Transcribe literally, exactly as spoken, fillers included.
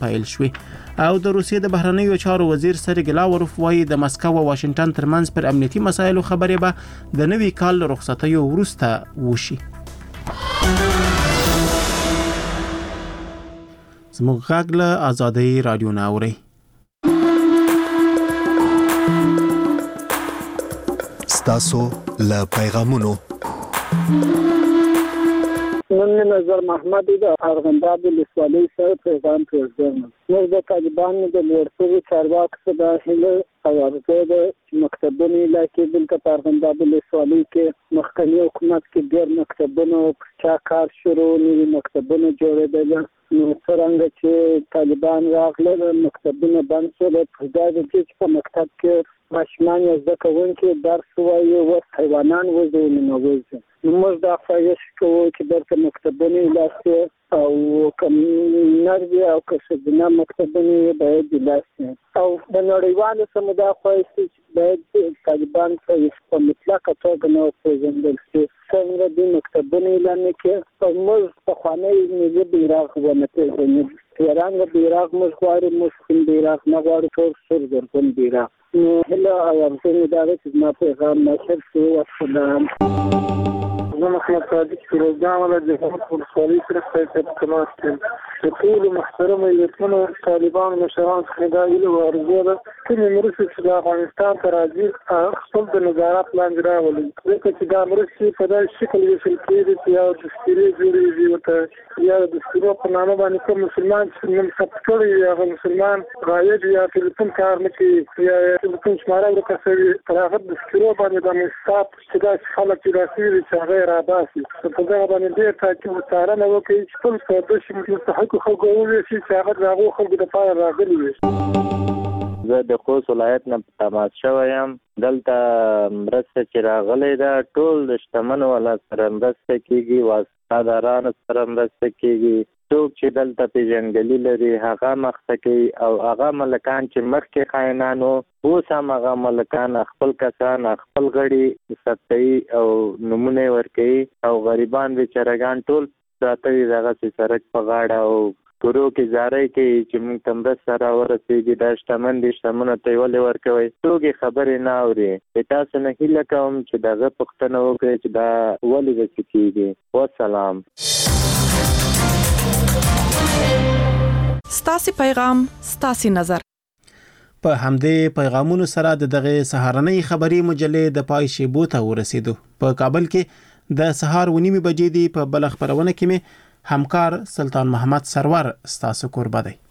پیل شوې او د روسیې د بهرنیو چارو وزیر سرګی لاوروف وایي د مسکو او واشنگټن ترمنځ پر امنیتي مسایلو خبرې به د نوي کال رخصتیو وروسته وشي. زموږ غږ له آزادۍ رادیو نه اورئ. ستاسو له پیغامونو من نظر محمد د ارغنداب ولسوالۍ سره پیغام پرېږدم. موږ د طالبانو د لوړپوړو چارواکو څخه د هیله او ارزو د مکتبونو علاقې دلته په ارغنداب ولسوالۍ کې مخکني حکومت کې ډېر مکتبونه چا کار شروع نوي مکتبونه جوړېدل. نو څرنګه چې طالبان راغله مکتبونه بند شول. په دا د چې په مکتب کې ماشومان یې زده کوونکي درس وایي اوس حیوانان وځي ننوځي. نو موږ دا خواهش کوو چې دلته مکتبونه علاقې او کوم نري او که ښځینه مکتبونه باید علاقې او د نړیوالو سمدا خواهش چې باید طالبان په مطلقه توګه نه وپېژندل شي. څنګه د مکتبونو اعلان کې او موږ پخوانی ملي بیرغ ونه پېژنو. تهران بیرغ موږ غواړو، موږ کوم بیرغ نه غواړو، ټول سور زرغون بیرغ. نو هله او ارزو مې دا ده چې زما پیغام نشر شي. والسلام. زه محمد صادق فیروزجان ولا جهاد ولسوالۍ سره په تماس کې د ټولو محترمو عزتمنو طالبانو مشرانو څخه دا هیله او ارزو ده کومې مرستې چې د افغانستان ته راځي خپل د نظارت لاندې راولي، ځکه چې دا مرستې په داسې شکل ویشل کېږي چې یا دستورې جوړېږي ورته یا د دستورو په نامه باندې کوم مسلمان چې نوم ثبت کړی وي هغه مسلمان غایب یا ټلیفون کار نه کوي یا ټلیفون شماره ورکه شوي پر هغه دستورو باندې د مستاپ چې داسې خلک چې راسي وي چې هغه راباسي په دغه باندې ډېر تاکید او څارنه وکړي چې خپل څه د مستحقو خلکو وویسي چې هغه د هغو خلکو دپاره راغلي وي. زه د خوست ولایت نه تماس شوی یم. دلته مرسته چې راغلی ده ټول د شتمنو والا سره مرسته کېږي، واسطادارانو سره مرسته کېږي. څوک چې دلته پیژندګلي لري هغه مخته کوي او هغه ملکان چې مخکې خاینانو اوس هم هغه ملکان خپل کسان خپل غړي ثبتوي او نومونه ورکوي او غریبان بیچارهګان ټول پراته وي دغسې سړک په غاړه او کورو کې زارۍ کوي چې موږ ته مرسته راورسېږي. دا شتمن دي شتمنو ته یې ولې ورکوئ؟ څوک یې خبرې نه اوري. د تاسو نه هیله کوم چې د هغه پوښتنه وکړئ چې دا ولې داسې کېږي. والسلام. ستاسې پیغام ستاسې نظر. په همدې پیغامونو سره د دغه سهارنۍ خبري مجلې د پای شیبو ته ورسېدو. په کابل کې د سهار ونیمې بجې دی. په بل خبرونه کې مې همکار سلطان محمد سرور ستاسو قربا دی.